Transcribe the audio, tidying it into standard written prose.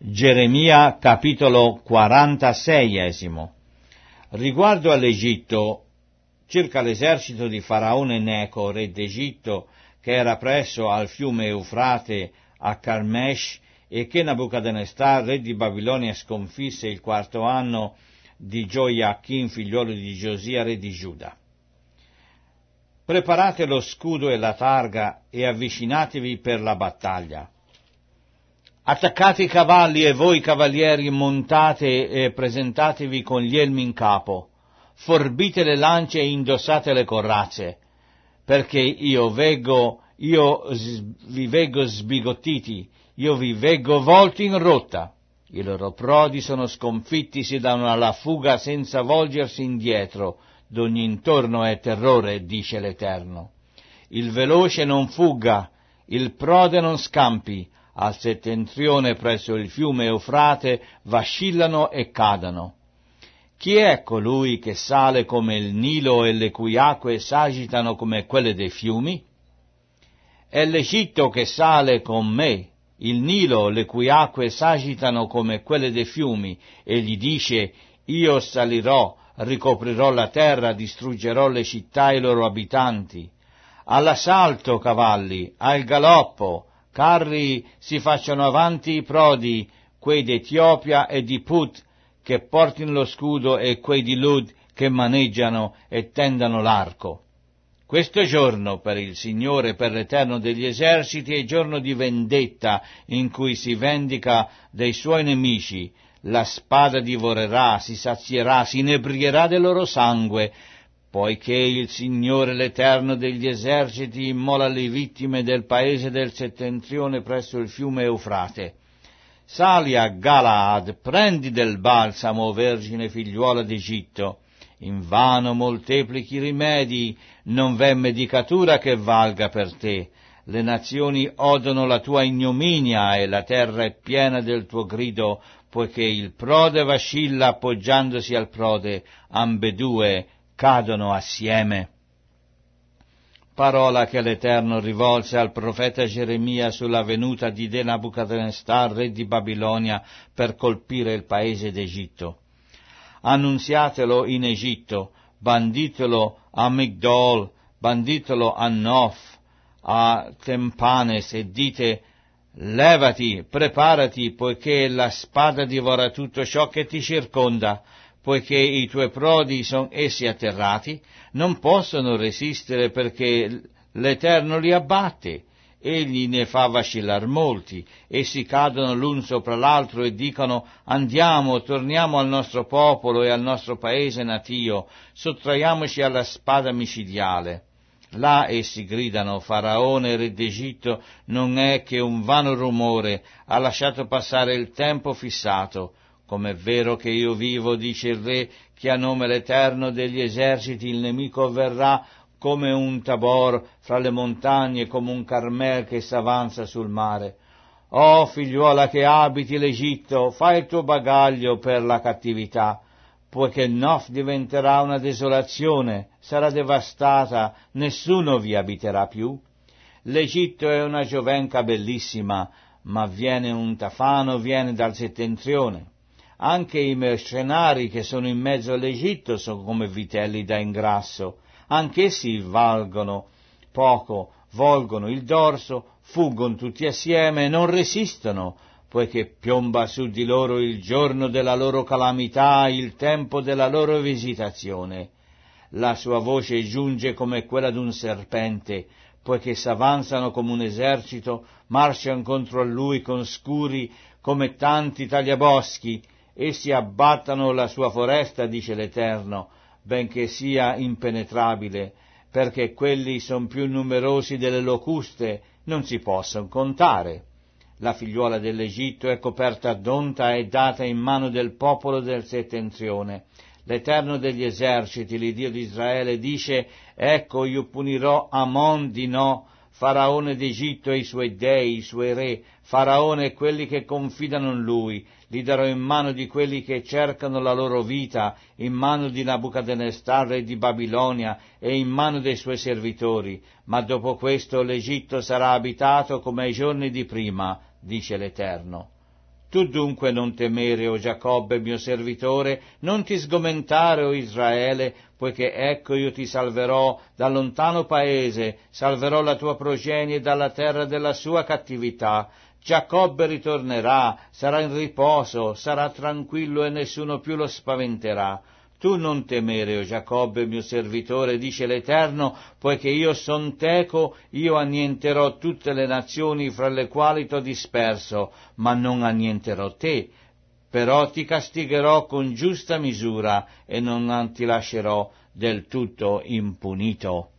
Geremia capitolo 46. Riguardo all'Egitto, circa l'esercito di Faraone Neco, re d'Egitto, che era presso al fiume Eufrate a Carmesh e che Nabucodonosor, re di Babilonia, sconfisse il 4° anno di Gioiachin, figliolo di Giosia, re di Giuda. Preparate lo scudo e la targa e avvicinatevi per la battaglia. Attaccate i cavalli e voi cavalieri montate e presentatevi con gli elmi in capo, forbite le lance e indossate le corazze, perché io vi veggo sbigottiti, io vi veggo volti in rotta. I loro prodi sono sconfitti, si danno alla fuga senza volgersi indietro, d'ogni intorno è terrore, dice l'Eterno. Il veloce non fugga, il prode non scampi, al settentrione presso il fiume Eufrate vacillano e cadano. Chi è colui che sale come il Nilo e le cui acque s'agitano come quelle dei fiumi? È l'Egitto che sale con me, il Nilo le cui acque s'agitano come quelle dei fiumi, e gli dice: io salirò, ricoprirò la terra, distruggerò le città e i loro abitanti. All'assalto, cavalli, al galoppo, carri si facciano avanti i prodi, quei d'Etiopia e di Put che portino lo scudo e quei di Lud che maneggiano e tendano l'arco. Questo giorno per il Signore e per l'Eterno degli eserciti è giorno di vendetta in cui si vendica dei suoi nemici. La spada divorerà, si sazierà, si inebrierà del loro sangue, poiché il Signore l'Eterno degli eserciti immola le vittime del paese del settentrione presso il fiume Eufrate. Sali a Galaad, prendi del balsamo, vergine figliuola d'Egitto. Invano molteplichi rimedi, non v'è medicatura che valga per te. Le nazioni odono la tua ignominia e la terra è piena del tuo grido, poiché il prode vacilla appoggiandosi al prode, ambedue cadono assieme. Parola che l'Eterno rivolse al profeta Geremia sulla venuta di Nabucodonosor, re di Babilonia, per colpire il paese d'Egitto. Annunziatelo in Egitto, banditelo a Migdol, banditelo a Nof, a Tempanes, e dite: levati, preparati, poiché la spada divora tutto ciò che ti circonda, poiché i tuoi prodi son essi atterrati, non possono resistere perché l'Eterno li abbatte. Egli ne fa vacillar molti, essi cadono l'un sopra l'altro e dicono: andiamo, torniamo al nostro popolo e al nostro paese natio, sottraiamoci alla spada micidiale. Là essi gridano: Faraone, re d'Egitto, non è che un vano rumore, ha lasciato passare il tempo fissato. Com'è vero che io vivo, dice il re, che a nome l'Eterno degli eserciti il nemico verrà come un Tabor fra le montagne, come un Carmel che s'avanza sul mare. Oh, figliuola che abiti l'Egitto, fai il tuo bagaglio per la cattività, poiché Nof diventerà una desolazione, sarà devastata, nessuno vi abiterà più. L'Egitto è una giovenca bellissima, ma viene un tafano, viene dal settentrione. Anche i mercenari che sono in mezzo all'Egitto sono come vitelli da ingrasso. Anch'essi valgono poco, volgono il dorso, fuggono tutti assieme e non resistono, poiché piomba su di loro il giorno della loro calamità, il tempo della loro visitazione. La sua voce giunge come quella d'un serpente, poiché s'avanzano come un esercito, marciano contro a lui con scuri come tanti tagliaboschi. Essi abbattano la sua foresta, dice l'Eterno, benché sia impenetrabile, perché quelli son più numerosi delle locuste, non si possono contare. La figliuola dell'Egitto è coperta d'onta e data in mano del popolo del settentrione. L'Eterno degli eserciti, l'Iddio di Israele, dice: ecco, io punirò Amon di No, Faraone d'Egitto e i suoi dei, i suoi re, Faraone e quelli che confidano in lui, li darò in mano di quelli che cercano la loro vita, in mano di Nabucodonosor, re di Babilonia, e in mano dei suoi servitori, ma dopo questo l'Egitto sarà abitato come ai giorni di prima, dice l'Eterno. Tu dunque non temere, o Giacobbe mio servitore, non ti sgomentare, o Israele, poiché ecco io ti salverò dal lontano paese, salverò la tua progenie dalla terra della sua cattività. Giacobbe ritornerà, sarà in riposo, sarà tranquillo e nessuno più lo spaventerà. Tu non temere, o Giacobbe mio servitore, dice l'Eterno, poiché io son teco, io annienterò tutte le nazioni fra le quali t'ho disperso, ma non annienterò te. Però ti castigherò con giusta misura e non ti lascerò del tutto impunito.